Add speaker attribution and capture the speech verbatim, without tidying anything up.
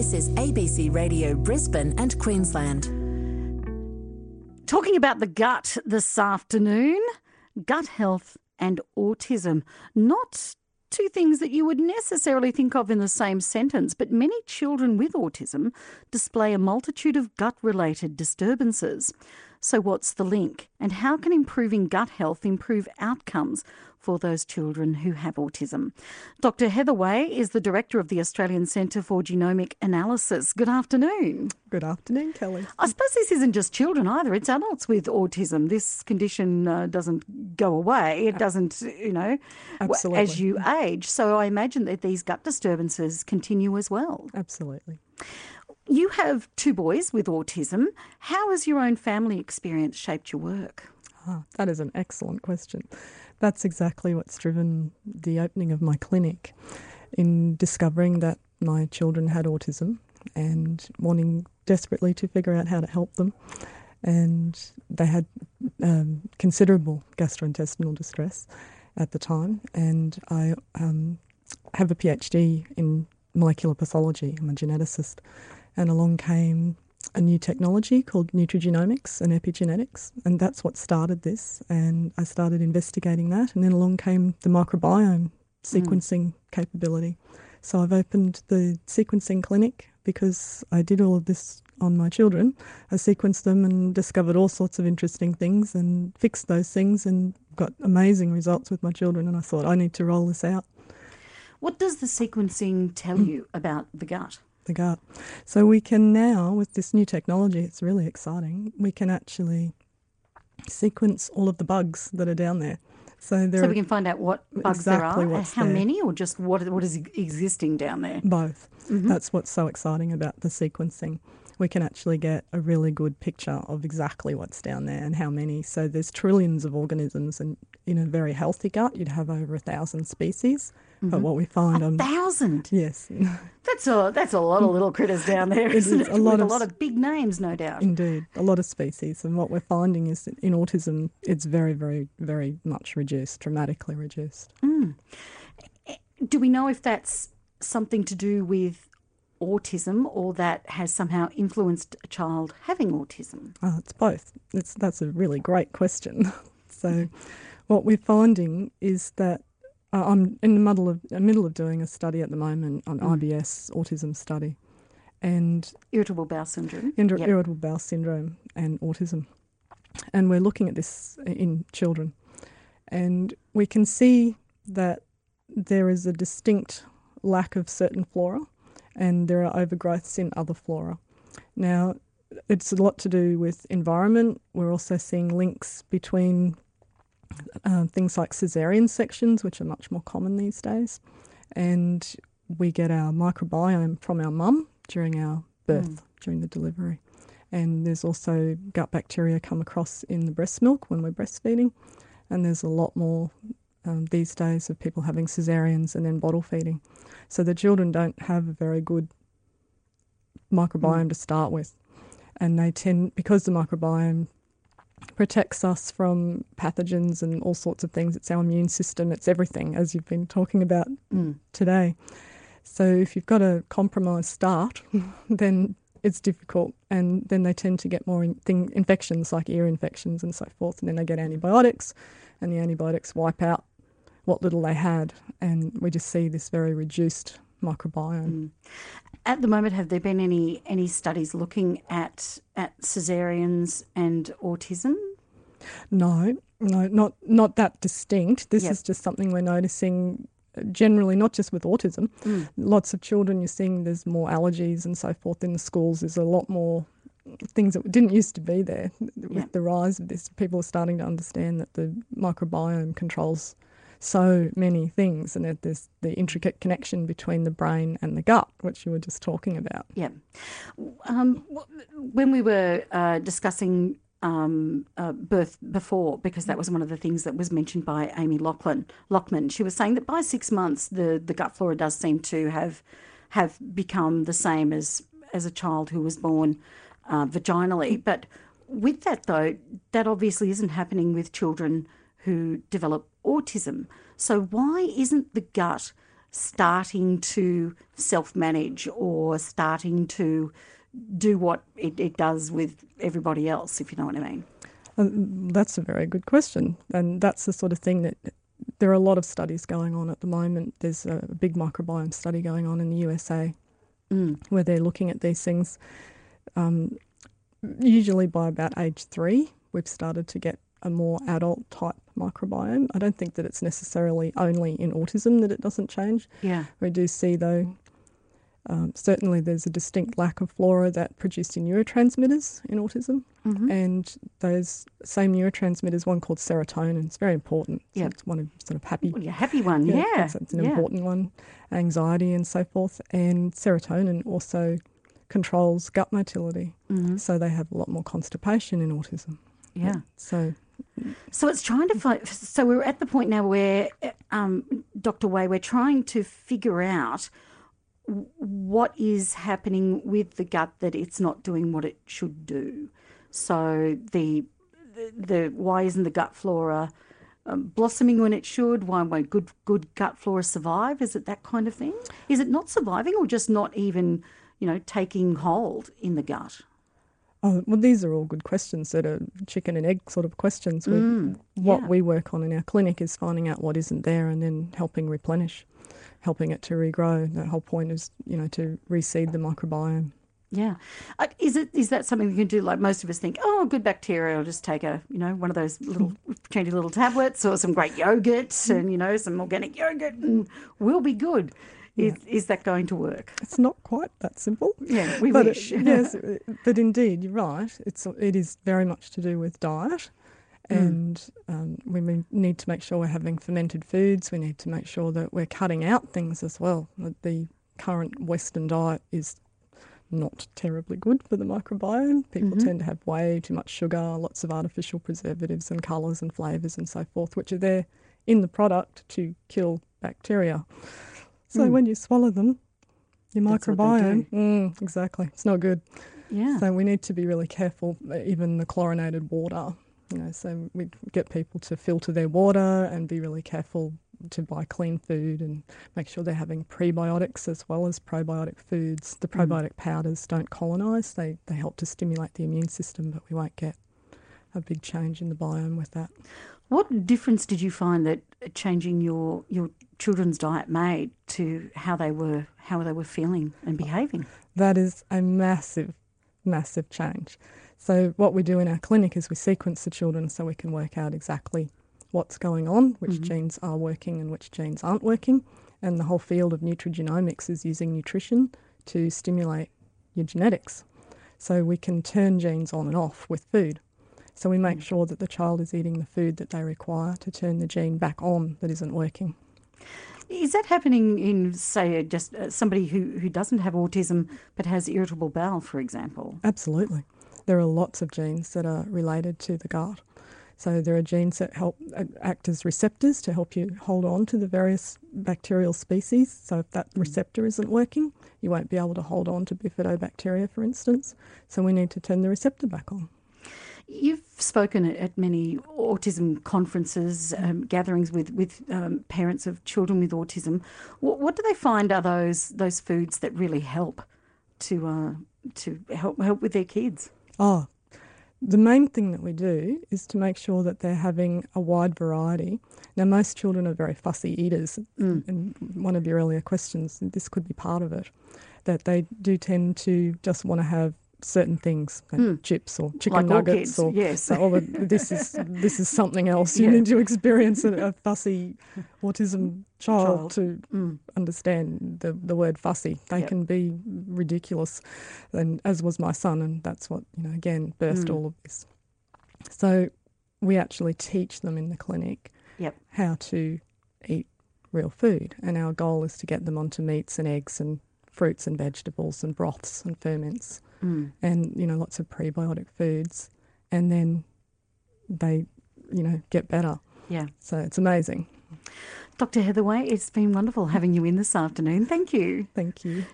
Speaker 1: This is A B C Radio Brisbane and Queensland.
Speaker 2: Talking about the gut this afternoon, gut health and autism. Not two things that you would necessarily think of in the same sentence, but many children with autism display a multitude of gut-related disturbances. So what's the link? And how can improving gut health improve outcomes for those children who have autism? Doctor Heather Way is the Director of the Australian Centre for Genomic Analysis. Good afternoon.
Speaker 3: Good afternoon, Kelly.
Speaker 2: I suppose this isn't just children either. It's adults with autism. This condition uh, doesn't go away. It doesn't, you know,
Speaker 3: Absolutely.
Speaker 2: as you age. So I imagine that these gut disturbances continue as well.
Speaker 3: Absolutely.
Speaker 2: You have two boys with autism. How has your own family experience shaped your work?
Speaker 3: Ah, that is an excellent question. That's exactly what's driven the opening of my clinic, in discovering that my children had autism and wanting desperately to figure out how to help them. And they had um, considerable gastrointestinal distress at the time. And I um, have a PhD in molecular pathology. I'm a geneticist. And along came a new technology called nutrigenomics and epigenetics, and that's what started this. And I started investigating that, and then along came the microbiome sequencing mm. capability. So I've opened the sequencing clinic because I did all of this on my children. I sequenced them and discovered all sorts of interesting things and fixed those things and got amazing results with my children, and I thought I need to roll this out.
Speaker 2: What does the sequencing tell you about the gut?
Speaker 3: The gut. So we can now, with this new technology, it's really exciting, we can actually sequence all of the bugs that are down there. So, there
Speaker 2: so we can find out what bugs
Speaker 3: exactly
Speaker 2: there are, how
Speaker 3: there.
Speaker 2: many, or just what what is existing down there?
Speaker 3: Both.
Speaker 2: Mm-hmm.
Speaker 3: That's what's so exciting about the sequencing. We can actually get a really good picture of exactly what's down there and how many. So there's trillions of organisms, and in a very healthy gut you'd have over a thousand species. Mm-hmm. But what we find...
Speaker 2: A
Speaker 3: um,
Speaker 2: thousand?
Speaker 3: Yes.
Speaker 2: That's a, that's a lot of little critters down there,
Speaker 3: it
Speaker 2: isn't
Speaker 3: is
Speaker 2: it?
Speaker 3: a lot
Speaker 2: With
Speaker 3: of,
Speaker 2: a lot of big names, no doubt.
Speaker 3: Indeed, a lot of species. And what we're finding is that in autism, it's very, very, very much reduced, dramatically reduced.
Speaker 2: Mm. Do we know if that's something to do with autism, or that has somehow influenced a child having autism?
Speaker 3: Oh, it's both. It's, that's a really great question. So what we're finding is that uh, I'm in the middle of, uh, middle of doing a study at the moment on mm. I B S autism study. And
Speaker 2: irritable bowel syndrome.
Speaker 3: Inter-
Speaker 2: yep.
Speaker 3: Irritable bowel syndrome and autism. And we're looking at this in children. And we can see that there is a distinct lack of certain flora, and there are overgrowths in other flora. Now, it's a lot to do with environment. We're also seeing links between uh, things like caesarean sections, which are much more common these days, and we get our microbiome from our mum during our birth, mm. during the delivery. And there's also gut bacteria come across in the breast milk when we're breastfeeding, and there's a lot more um, these days of people having caesareans and then bottle feeding. So the children don't have a very good microbiome mm. to start with. And they tend, because the microbiome protects us from pathogens and all sorts of things, it's our immune system, it's everything, as you've been talking about mm. today. So if you've got a compromised start, then it's difficult, and then they tend to get more in thing, infections like ear infections and so forth, and then they get antibiotics, and the antibiotics wipe out what little they had, and we just see this very reduced microbiome.
Speaker 2: Mm. At the moment, have there been any any studies looking at at caesareans and autism?
Speaker 3: No, no, not not that distinct. This
Speaker 2: yep.
Speaker 3: is just something we're noticing generally, not just with autism.
Speaker 2: Mm.
Speaker 3: Lots of children, you're seeing there's more allergies and so forth in the schools. There's a lot more things that didn't used to be there. With
Speaker 2: yeah.
Speaker 3: the rise of this, people are starting to understand that the microbiome controls so many things, and that there's the intricate connection between the brain and the gut, which you were just talking about.
Speaker 2: Yeah. Um, when we were uh, discussing um, uh, birth before, because that was one of the things that was mentioned by Amy Loughlin, Lockman, she was saying that by six months the, the gut flora does seem to have have become the same as, as a child who was born uh, vaginally. But with that, though, that obviously isn't happening with children who develop autism. So why isn't the gut starting to self-manage or starting to do what it, it does with everybody else, if you know what I mean?
Speaker 3: Um, that's a very good question. And that's the sort of thing that there are a lot of studies going on at the moment. There's a big microbiome study going on in the U S A mm. where they're looking at these things. Um, usually by about age three, we've started to get a more adult type microbiome. I don't think that it's necessarily only in autism that it doesn't change.
Speaker 2: Yeah.
Speaker 3: We do see, though, um, certainly there's a distinct lack of flora that produce neurotransmitters in autism. Mm-hmm. And those same neurotransmitters, one called serotonin, it's very important. So
Speaker 2: yep.
Speaker 3: It's one of sort of happy.
Speaker 2: Well, a happy one, yeah. yeah.
Speaker 3: It's, it's an
Speaker 2: yeah.
Speaker 3: important one, anxiety and so forth. And serotonin also controls gut motility. Mm-hmm. So they have a lot more constipation in autism.
Speaker 2: Yeah.
Speaker 3: So
Speaker 2: So it's trying to find, so we're at the point now where, um, Doctor Way, we're trying to figure out what is happening with the gut that it's not doing what it should do. So the, the, the why isn't the gut flora um, blossoming when it should? Why won't good, good gut flora survive? Is it that kind of thing? Is it not surviving or just not even, you know, taking hold in the gut?
Speaker 3: Oh, well, these are all good questions that are chicken and egg sort of questions.
Speaker 2: Mm,
Speaker 3: what
Speaker 2: yeah.
Speaker 3: we work on in our clinic is finding out what isn't there and then helping replenish, helping it to regrow. The whole point is, you know, to reseed the microbiome.
Speaker 2: Yeah. Uh, is it is that something you can do? Like most of us think, oh, good bacteria, I'll just take a, you know, one of those little trendy little tablets or some great yogurt and, you know, some organic yogurt and we'll be good. Is, yeah. is that going to work?
Speaker 3: It's not quite that simple.
Speaker 2: Yeah, we
Speaker 3: but
Speaker 2: wish.
Speaker 3: It, yes, but indeed, you're right. It's it is very much to do with diet, and mm. um, we need to make sure we're having fermented foods. We need to make sure that we're cutting out things as well. The current Western diet is not terribly good for the microbiome. People mm-hmm. tend to have way too much sugar, lots of artificial preservatives and colours and flavours and so forth, which are there in the product to kill bacteria. So mm. when you swallow them, your
Speaker 2: That's
Speaker 3: microbiome, mm, exactly, it's not good.
Speaker 2: Yeah.
Speaker 3: So we need to be really careful, even the chlorinated water. You know, so we get people to filter their water and be really careful to buy clean food and make sure they're having prebiotics as well as probiotic foods. The probiotic mm. powders don't colonise; they they help to stimulate the immune system, but we won't get a big change in the biome with that.
Speaker 2: What difference did you find that changing your your children's diet made to how they were how they were feeling and behaving?
Speaker 3: That is a massive, massive change. So what we do in our clinic is we sequence the children so we can work out exactly what's going on, which mm-hmm. genes are working and which genes aren't working. And the whole field of nutrigenomics is using nutrition to stimulate your genetics. So we can turn genes on and off with food. So we make sure that the child is eating the food that they require to turn the gene back on that isn't working.
Speaker 2: Is that happening in, say, just uh, somebody who, who doesn't have autism but has irritable bowel, for example?
Speaker 3: Absolutely. There are lots of genes that are related to the gut. So there are genes that help uh, act as receptors to help you hold on to the various bacterial species. So if that receptor isn't working, you won't be able to hold on to bifidobacteria, for instance. So we need to turn the receptor back on.
Speaker 2: You've spoken at many autism conferences, um, gatherings with with um, parents of children with autism. What, what do they find are those those foods that really help to uh, to help help with their kids?
Speaker 3: Oh, the main thing that we do is to make sure that they're having a wide variety. Now, most children are very fussy eaters, mm. and one of your earlier questions, this could be part of it, that they do tend to just want to have certain things, like mm. chips or chicken
Speaker 2: like
Speaker 3: nuggets,
Speaker 2: all kids,
Speaker 3: or
Speaker 2: yes.
Speaker 3: oh, but this is this is something else. You
Speaker 2: yeah.
Speaker 3: need to experience a, a fussy autism child, child. to
Speaker 2: mm.
Speaker 3: understand the the word fussy. They
Speaker 2: yep.
Speaker 3: can be ridiculous, and as was my son, and that's what you know again birthed mm. all of this. So we actually teach them in the clinic
Speaker 2: yep.
Speaker 3: how to eat real food, and our goal is to get them onto meats and eggs and fruits and vegetables and broths and ferments. Mm. And, you know, lots of prebiotic foods, and then they, you know, get better.
Speaker 2: Yeah.
Speaker 3: So it's amazing.
Speaker 2: Doctor Heatherway, it's been wonderful having you in this afternoon. Thank you.
Speaker 3: Thank you.